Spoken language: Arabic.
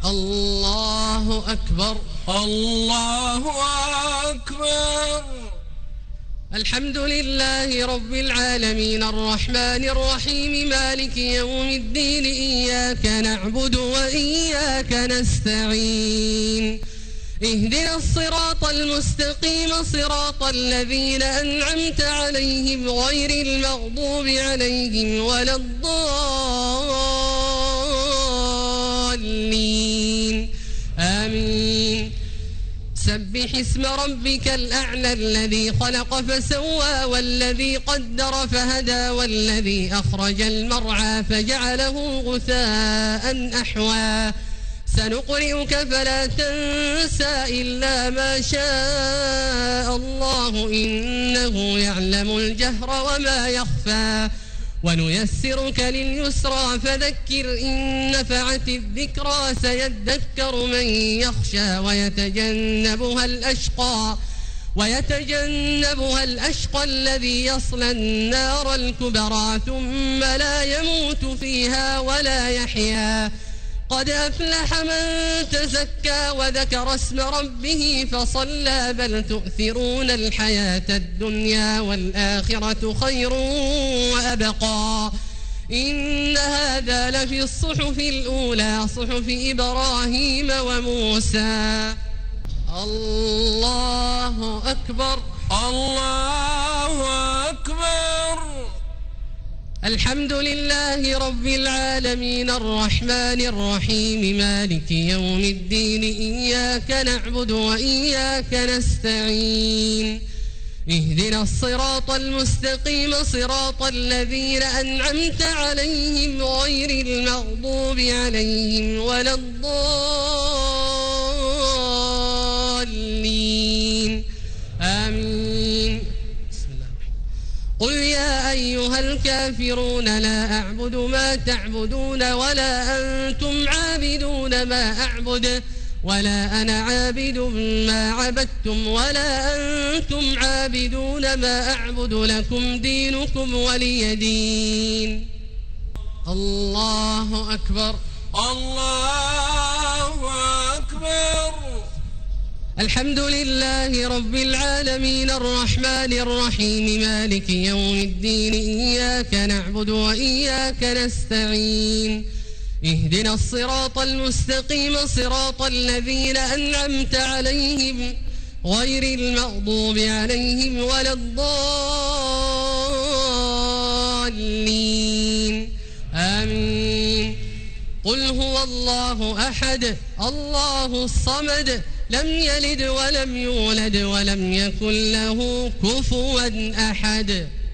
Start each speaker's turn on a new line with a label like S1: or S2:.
S1: الله أكبر.
S2: الله أكبر.
S1: الحمد لله رب العالمين الرحمن الرحيم مالك يوم الدين إياك نعبد وإياك نستعين اهدنا الصراط المستقيم صراط الذين أنعمت عليهم غير المغضوب عليهم ولا الضالين آمين. سبح اسم ربك الأعلى الذي خلق فسوى والذي قدر فهدى والذي أخرج المرعى فجعله غثاء أحوى سنقرئك فلا تنسى إلا ما شاء الله إنه يعلم الجهر وما يخفى ونيسرك لليسرى فذكر إن نفعت الذكرى سيذكر من يخشى ويتجنبها الأشقى الذي يصلى النار الكبرى ثم لا يموت فيها ولا يحيا قد أفلح من تزكى وذكر اسم ربه فصلى بل تؤثرون الحياة الدنيا والآخرة خير وأبقى إن هذا لفي الصحف الأولى صحف إبراهيم وموسى. الله أكبر.
S2: الله أكبر.
S1: الحمد لله رب العالمين الرحمن الرحيم مالك يوم الدين إياك نعبد وإياك نستعين اهدنا الصراط المستقيم صراط الذين أنعمت عليهم غير المغضوب عليهم ولا الضالين آمين. قل يا أيها الكافرون لا أعبد ما تعبدون ولا أنتم عابدون ما أعبد ولا أنا عابد ما عبدتم ولا أنتم عابدون ما أعبد لكم دينكم ولي دين. الله أكبر.
S2: الله أكبر.
S1: الحمد لله رب العالمين الرحمن الرحيم مالك يوم الدين إياك نعبد وإياك نستعين اهدنا الصراط المستقيم صراط الذين أنعمت عليهم غير المغضوب عليهم ولا الضالين آمين. قل هو الله أحد الله الصمد لم يلد ولم يولد ولم يكن له كفوا أحد.